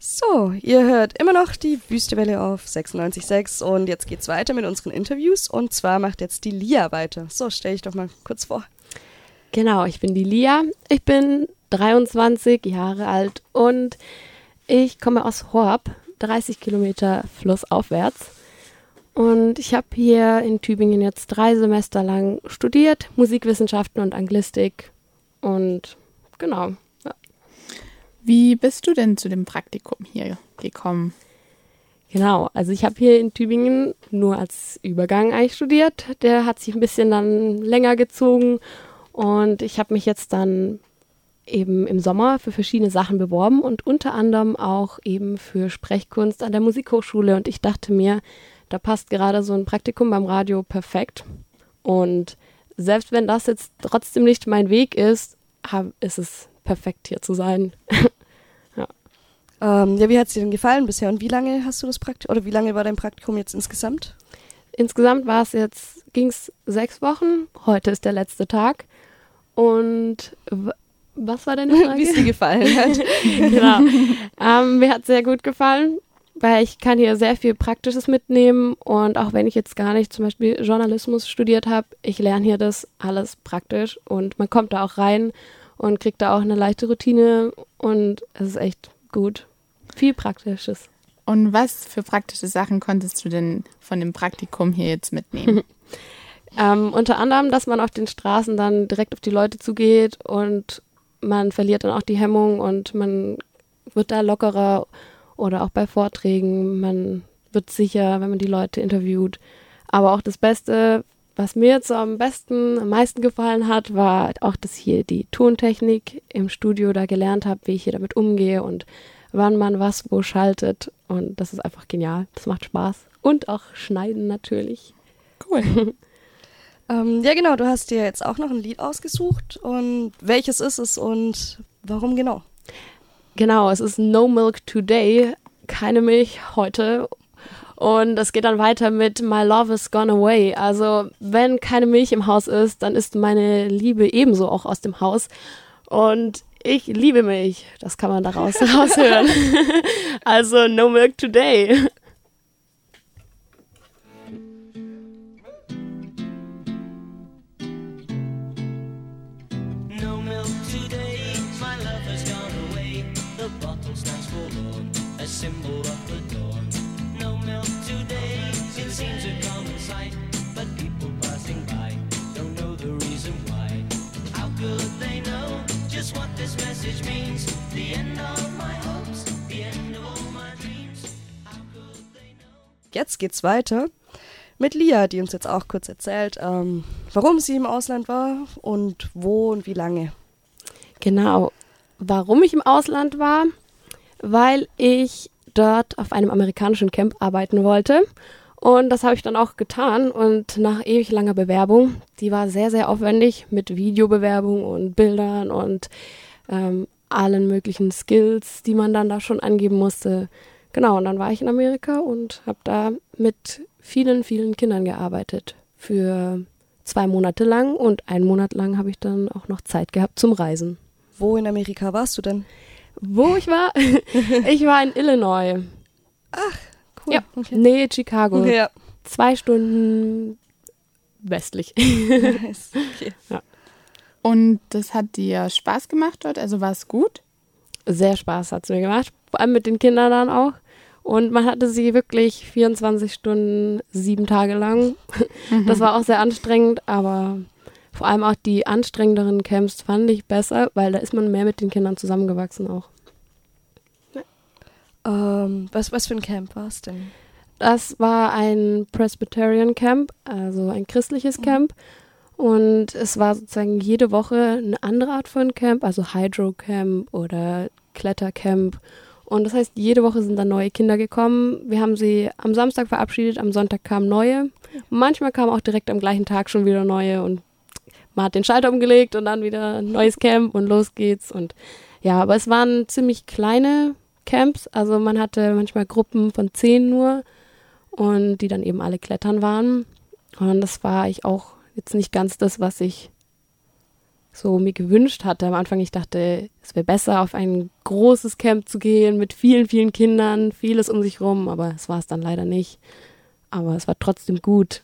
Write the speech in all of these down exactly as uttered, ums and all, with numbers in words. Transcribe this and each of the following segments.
So, ihr hört immer noch die Wüstewelle auf sechsundneunzig Komma sechs und jetzt geht's weiter mit unseren Interviews und zwar macht jetzt die Lia weiter. So, stell dich doch mal kurz vor. Genau, ich bin die Lia, ich bin dreiundzwanzig Jahre alt und ich komme aus Horb, dreißig Kilometer flussaufwärts. Und ich habe hier in Tübingen jetzt drei Semester lang studiert, Musikwissenschaften und Anglistik und genau. Ja. Wie bist du denn zu dem Praktikum hier gekommen? Genau, also ich habe hier in Tübingen nur als Übergang eigentlich studiert. Der hat sich ein bisschen dann länger gezogen und ich habe mich jetzt dann eben im Sommer für verschiedene Sachen beworben und unter anderem auch eben für Sprechkunst an der Musikhochschule. Und ich dachte mir, da passt gerade so ein Praktikum beim Radio perfekt. Und selbst wenn das jetzt trotzdem nicht mein Weg ist, hab, ist es perfekt, hier zu sein. ja. Ähm, ja, wie hat es dir denn gefallen bisher und wie lange hast du das Praktikum, oder wie lange war dein Praktikum jetzt insgesamt? Insgesamt war es jetzt, ging es sechs Wochen. Heute ist der letzte Tag. Und w- was war deine Frage? Wie es dir gefallen hat. Genau. Ähm, mir hat es sehr gut gefallen, weil ich kann hier sehr viel Praktisches mitnehmen und auch wenn ich jetzt gar nicht zum Beispiel Journalismus studiert habe, ich lerne hier das alles praktisch und man kommt da auch rein und kriegt da auch eine leichte Routine und es ist echt gut. Viel Praktisches. Und was für praktische Sachen konntest du denn von dem Praktikum hier jetzt mitnehmen? ähm, unter anderem, dass man auf den Straßen dann direkt auf die Leute zugeht und man verliert dann auch die Hemmung und man wird da lockerer oder auch bei Vorträgen. Man wird sicher, wenn man die Leute interviewt. Aber auch das Beste, was mir jetzt so am besten, am meisten gefallen hat, war auch, dass hier die Tontechnik im Studio da gelernt habe, wie ich hier damit umgehe und wann man was wo schaltet. Und das ist einfach genial. Das macht Spaß. Und auch Schneiden natürlich. Cool. Ähm, ja, genau, du hast dir jetzt auch noch ein Lied ausgesucht und welches ist es und warum genau? Genau, es ist No Milk Today, keine Milch heute und es geht dann weiter mit My Love Is Gone Away, also wenn keine Milch im Haus ist, dann ist meine Liebe ebenso auch aus dem Haus und ich liebe Milch, das kann man daraus raushören, also No Milk Today. Symbol of the dawn. No milk today, it seems a common sight, but people passing by don't know the reason why. How could they know just what this message means? The end of my hopes, the end of all my dreams. How could they know? Jetzt geht's weiter mit Lia, die uns jetzt auch kurz erzählt, ähm, warum sie im Ausland war und wo und wie lange. Genau, warum ich im Ausland war, weil ich dort auf einem amerikanischen Camp arbeiten wollte und das habe ich dann auch getan und nach ewig langer Bewerbung, die war sehr, sehr aufwendig mit Videobewerbung und Bildern und ähm, allen möglichen Skills, die man dann da schon angeben musste. Genau, und dann war ich in Amerika und habe da mit vielen, vielen Kindern gearbeitet für zwei Monate lang und einen Monat lang habe ich dann auch noch Zeit gehabt zum Reisen. Wo in Amerika warst du denn? Wo ich war? Ich war in Illinois. Ach, cool. Ja, okay. Nähe Chicago. Ja. Zwei Stunden westlich. Nice. Okay. Ja. Und das hat dir Spaß gemacht dort? Also war es gut? Sehr Spaß hat es mir gemacht, vor allem mit den Kindern dann auch. Und man hatte sie wirklich vierundzwanzig Stunden, sieben Tage lang. Mhm. Das war auch sehr anstrengend, aber vor allem auch die anstrengenderen Camps fand ich besser, weil da ist man mehr mit den Kindern zusammengewachsen auch. Ähm, was, was für ein Camp war es denn? Das war ein Presbyterian Camp, also ein christliches Camp. Und es war sozusagen jede Woche eine andere Art von Camp, also Hydro Camp oder Klettercamp. Und das heißt, jede Woche sind dann neue Kinder gekommen. Wir haben sie am Samstag verabschiedet, am Sonntag kamen neue. Manchmal kamen auch direkt am gleichen Tag schon wieder neue und man hat den Schalter umgelegt und dann wieder ein neues Camp und los geht's. Und ja, aber es waren ziemlich kleine Camps. Also man hatte manchmal Gruppen von zehn nur und die dann eben alle klettern waren. Und das war ich auch jetzt nicht ganz das, was ich so mir gewünscht hatte. Am Anfang, ich dachte, es wäre besser, auf ein großes Camp zu gehen mit vielen, vielen Kindern, vieles um sich rum, aber es war es dann leider nicht. Aber es war trotzdem gut.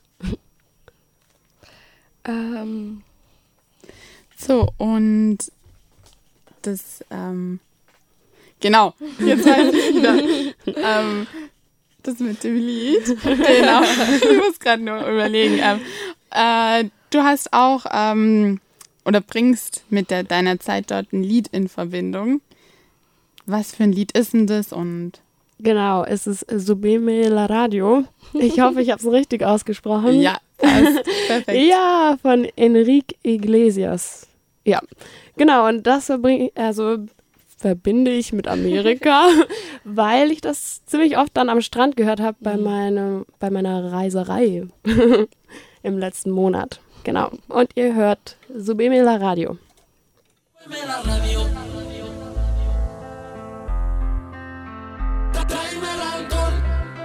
Ähm, So, und das, ähm, genau, jetzt weiß ich wieder. ähm, das mit dem Lied. Genau, ich muss gerade nur überlegen. Ähm, äh, du hast auch, ähm, oder bringst mit der, deiner Zeit dort ein Lied in Verbindung. Was für ein Lied ist denn das? Und Genau, es ist Súbeme la Radio. Ich hoffe, ich habe es richtig ausgesprochen. ja, passt. Perfekt. Ja, von Enrique Iglesias. Ja, genau, und das verbring, also verbinde ich mit Amerika, weil ich das ziemlich oft dann am Strand gehört habe bei, meine, bei meiner Reiserei im letzten Monat. Genau, und ihr hört Súbeme la Radio. Súbeme la radio. Tráeme el alcohol.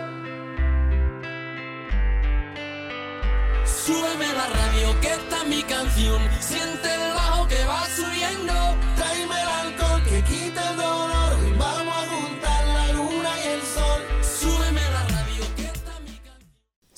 Súbeme la radio, que esta es mi canción. Siente el bajo que va subiendo. Tráeme el alcohol que quita el dolor. Y vamos a juntar la luna y el sol. Súbeme la radio, que esta es mi canción.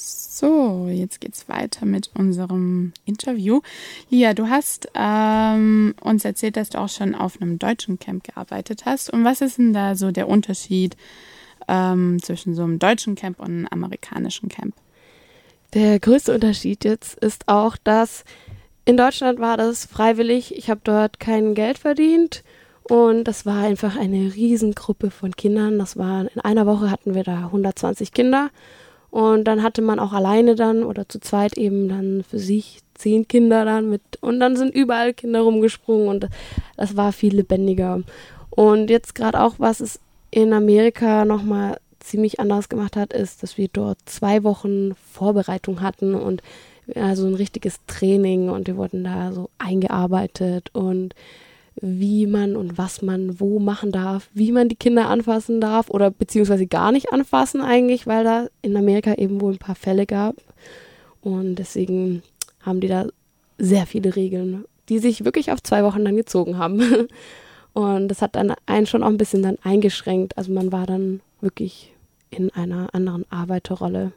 So, jetzt geht's weiter mit unserem Interview. Lia, du hast ähm, uns erzählt, dass du auch schon auf einem deutschen Camp gearbeitet hast. Und was ist denn da so der Unterschied ähm, zwischen so einem deutschen Camp und einem amerikanischen Camp? Der größte Unterschied jetzt ist auch, dass in Deutschland war das freiwillig. Ich habe dort kein Geld verdient und das war einfach eine Riesengruppe von Kindern. Das war in einer Woche hatten wir da hundertzwanzig Kinder und dann hatte man auch alleine dann oder zu zweit eben dann für sich zehn Kinder dann mit und dann sind überall Kinder rumgesprungen und das war viel lebendiger. Und jetzt gerade auch, was es in Amerika nochmal ziemlich anders gemacht hat, ist, dass wir dort zwei Wochen Vorbereitung hatten und also ein richtiges Training und wir wurden da so eingearbeitet und wie man und was man wo machen darf, wie man die Kinder anfassen darf oder beziehungsweise gar nicht anfassen eigentlich, weil da in Amerika eben wohl ein paar Fälle gab und deswegen haben die da sehr viele Regeln, die sich wirklich auf zwei Wochen dann gezogen haben und das hat dann einen schon auch ein bisschen dann eingeschränkt, also man war dann wirklich in einer anderen Arbeiterrolle.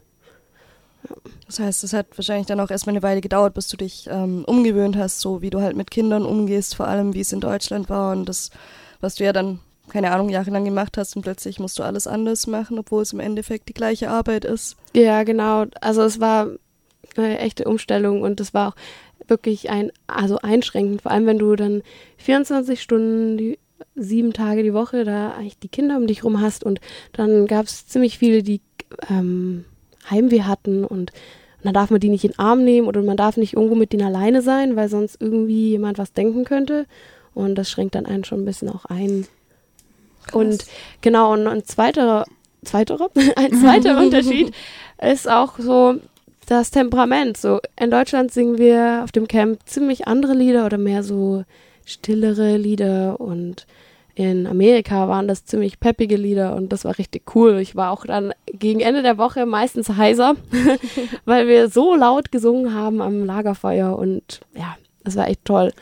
Ja. Das heißt, es hat wahrscheinlich dann auch erstmal eine Weile gedauert, bis du dich ähm, umgewöhnt hast, so wie du halt mit Kindern umgehst, vor allem wie es in Deutschland war und das, was du ja dann, keine Ahnung, jahrelang gemacht hast und plötzlich musst du alles anders machen, obwohl es im Endeffekt die gleiche Arbeit ist. Ja, genau. Also es war eine echte Umstellung und es war auch wirklich ein, also einschränkend, vor allem wenn du dann vierundzwanzig Stunden die sieben Tage die Woche da eigentlich die Kinder um dich rum hast und dann gab es ziemlich viele, die ähm, Heimweh hatten und, und dann darf man die nicht in den Arm nehmen oder man darf nicht irgendwo mit denen alleine sein, weil sonst irgendwie jemand was denken könnte und das schränkt dann einen schon ein bisschen auch ein. Krass. Und genau, und ein zweiterer, zweiterer, ein zweiter Unterschied ist auch so das Temperament. So in Deutschland singen wir auf dem Camp ziemlich andere Lieder oder mehr so stillere Lieder und in Amerika waren das ziemlich peppige Lieder und das war richtig cool. Ich war auch dann gegen Ende der Woche meistens heiser, weil wir so laut gesungen haben am Lagerfeuer und ja, das war echt toll.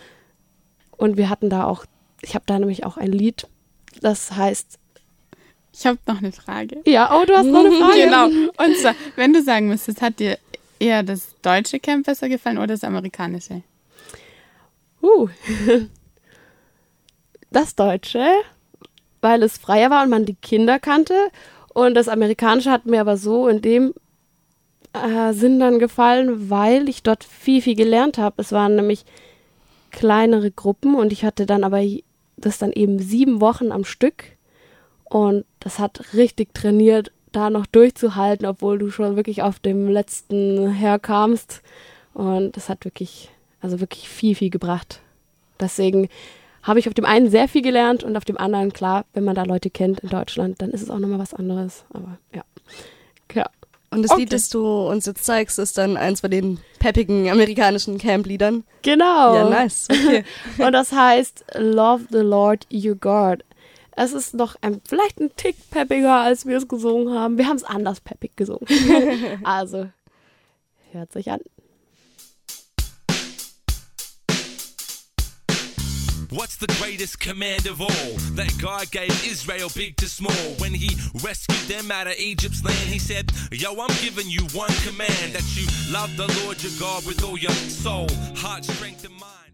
Und wir hatten da auch, ich habe da nämlich auch ein Lied, das heißt... Ich habe noch eine Frage. Ja, oh, du hast noch eine Frage? Genau, und zwar, wenn du sagen müsstest, hat dir eher das deutsche Camp besser gefallen oder das amerikanische? Uh, das Deutsche, weil es freier war und man die Kinder kannte. Und das Amerikanische hat mir aber so in dem äh, Sinn dann gefallen, weil ich dort viel, viel gelernt habe. Es waren nämlich kleinere Gruppen und ich hatte dann aber das dann eben sieben Wochen am Stück. Und das hat richtig trainiert, da noch durchzuhalten, obwohl du schon wirklich auf dem letzten herkamst. Und das hat wirklich... Also wirklich viel, viel gebracht. Deswegen habe ich auf dem einen sehr viel gelernt und auf dem anderen, klar, wenn man da Leute kennt in Deutschland, dann ist es auch nochmal was anderes. Aber ja. ja. Und das Okay. Lied, das du uns jetzt zeigst, ist dann eins von den peppigen amerikanischen Camp-Liedern. Genau. Ja, nice. Okay. Und das heißt Love the Lord Your God. Es ist noch ein, vielleicht ein Tick peppiger, als wir es gesungen haben. Wir haben es anders peppig gesungen. Also, hört sich an. What's the greatest command of all that God gave Israel, big to small? When he rescued them out of Egypt's land, he said, yo, I'm giving you one command, that you love the Lord your God with all your soul, heart, strength, and mind.